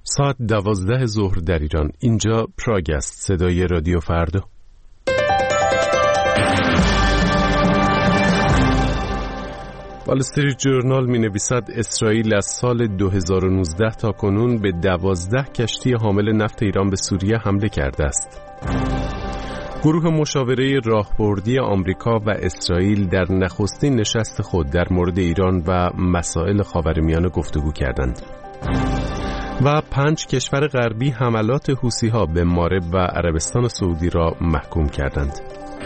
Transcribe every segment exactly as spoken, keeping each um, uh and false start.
ساعت دوازده ظهر در ایران. اینجا پراگ است، صدای رادیو فردا. وال استریت جورنال می نویسد اسرائیل از سال دو هزار و نوزده تا کنون به دوازده کشتی حامل نفت ایران به سوریه حمله کرده است. گروه مشاوره راهبردی آمریکا و اسرائیل در نخستین نشست خود در مورد ایران و مسائل خاورمیانه گفتگو کردند. و پنج کشور غربی حملات حوثی‌ها به مارب و عربستان سعودی را محکوم کردند.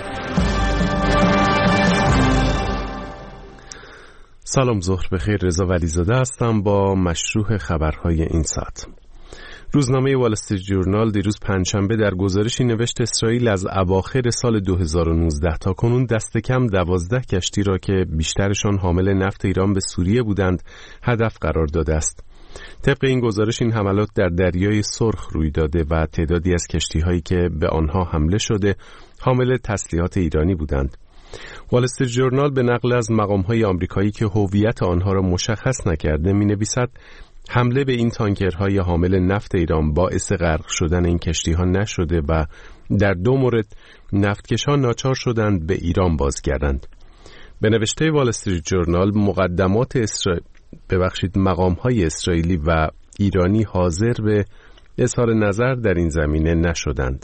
سلام، ظهر بخیر. رضا ولیزاده هستم با مشروح خبرهای این ساعت. روزنامه وال استریت جورنال دیروز پنجشنبه در گزارشی نوشت اسرائیل از اواخر سال دو هزار و نوزده تا کنون دست کم دوازده کشتی را که بیشترشان حامل نفت ایران به سوریه بودند هدف قرار داده است. طبق این گزارش این حملات در دریای سرخ روی داده و تعدادی از کشتی‌هایی که به آنها حمله شده حامل تسلیحات ایرانی بودند. وال استریت جورنال به نقل از مقام‌های آمریکایی که هویت آنها را مشخص نکرده می‌نویسد حمله به این تانکرهای حامل نفت ایران باعث غرق شدن این کشتی‌ها نشده و در دو مورد نفتکشان ناچار شدند به ایران بازگردند. به نوشته وال استریت جورنال مقدمات اسرائیل ببخشید مقام‌های اسرائیلی و ایرانی حاضر به اظهار نظر در این زمینه نشدند.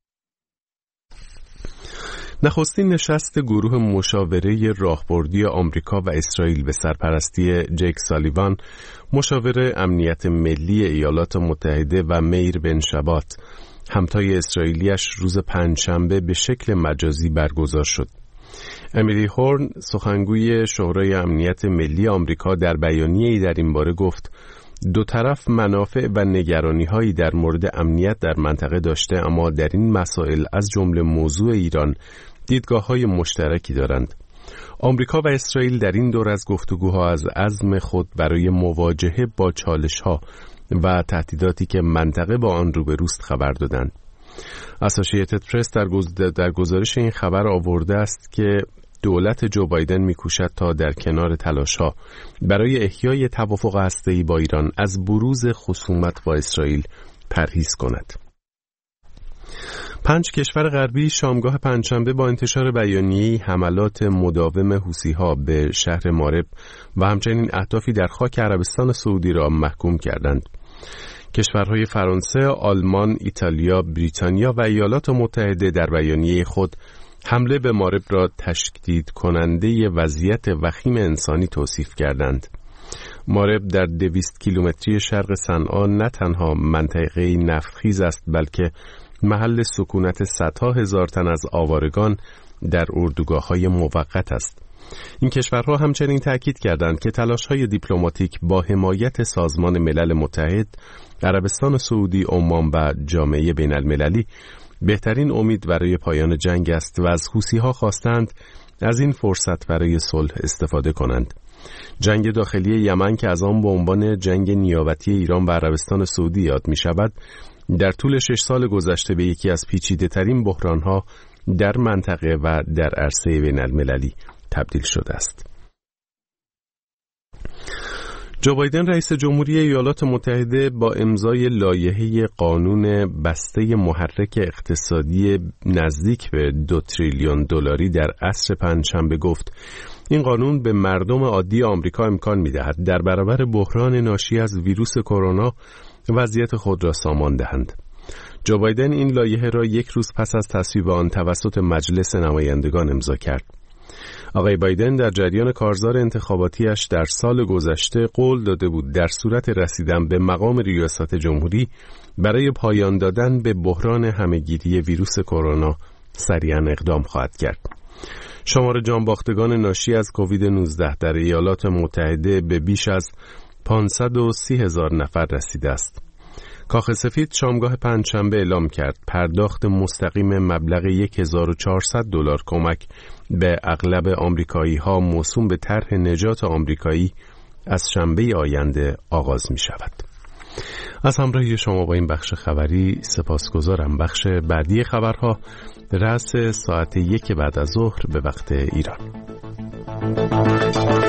نخستین نشست گروه مشاوره راهبردی آمریکا و اسرائیل به سرپرستی جیک سالیوان، مشاور امنیت ملی ایالات متحده و میر بن شبات، همتای اسرائیلیش روز پنجشنبه به شکل مجازی برگزار شد. امیلی هورن، سخنگوی شورای امنیت ملی آمریکا، در بیانیه‌ای در این باره گفت دو طرف منافع و نگرانی‌هایی در مورد امنیت در منطقه داشته، اما در این مسائل از جمله موضوع ایران دیدگاه‌های مشترکی دارند. آمریکا و اسرائیل در این دور از گفتگوها از عزم خود برای مواجهه با چالش‌ها و تهدیداتی که منطقه با آن روبروست خبر دادند. اسوسییتد پرس در, در گزارش این خبر آورده است که دولت جو بایدن می‌کوشد تا در کنار تلاش‌ها برای احیای توافق هسته‌ای با ایران از بروز خصومت با اسرائیل پرهیز کند. پنج کشور غربی شامگاه پنجشنبه با انتشار بیانیه‌ای حملات مداوم حوثی‌ها به شهر مارب و همچنین اهدافی در خاک عربستان سعودی را محکوم کردند. کشورهای فرانسه، آلمان، ایتالیا، بریتانیا و ایالات متحده در بیانیه خود حمله به مارب را تشدید کننده وضعیت وخیم انسانی توصیف کردند. مارب در دویست کیلومتری شرق صنعا نه تنها منطقه نفتخیز است، بلکه محل سکونت صدها هزار تن از آوارگان در اردوگاه‌های موقت است. این کشورها همچنین تأکید کردند که تلاش‌های دیپلماتیک با حمایت سازمان ملل متحد، عربستان سعودی، عمان و جامعه بین المللی بهترین امید برای پایان جنگ است و از حوثی‌ها خواستند از این فرصت برای صلح استفاده کنند. جنگ داخلی یمن که از آن به عنوان جنگ نیابتی ایران و عربستان سعودی یاد می شود، در طول شش سال گذشته به یکی از پیچیده‌ترین بحران‌ها در منطقه و در عرصه بین المللی تبدیل شده است. جو بایدن رئیس جمهوری ایالات متحده با امضای لایحه قانون بسته محرک اقتصادی نزدیک به دو تریلیون دلاری در عصر پنجشنبه گفت این قانون به مردم عادی آمریکا امکان می‌دهد در برابر بحران ناشی از ویروس کرونا وضعیت خود را سامان دهند. جو بایدن این لایحه را یک روز پس از تصویب آن توسط مجلس نمایندگان امضا کرد. آقای بایدن در جریان کارزار انتخاباتیش در سال گذشته قول داده بود در صورت رسیدن به مقام ریاست جمهوری برای پایان دادن به بحران همهگیری ویروس کرونا سریعاً اقدام خواهد کرد. شمار جانباختگان ناشی از کووید نوزده در ایالات متحده به بیش از پانصد و سی هزار نفر رسیده است. کاخ سفید شامگاه پنجشنبه اعلام کرد پرداخت مستقیم مبلغ هزار و چهارصد دلار کمک به اغلب آمریکایی‌ها موسوم به طرح نجات آمریکایی از شنبه آینده آغاز می شود. از همراهی شما با این بخش خبری سپاسگزارم. بخش بعدی خبرها رأس ساعت یک بعد از ظهر به وقت ایران.